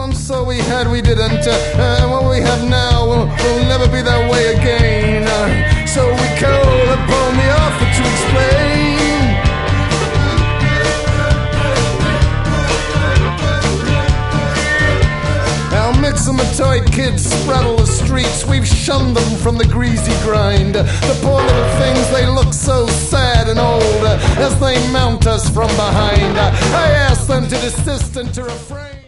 once all we had we didn't, and what we have now will never be that way again. So we call upon the author to explain. Our mixamatoid kids spraddle the streets. We've shunned them from the greasy grind. The poor little things, they look so sad and old as they mount us from behind. I ask them to desist and to refrain.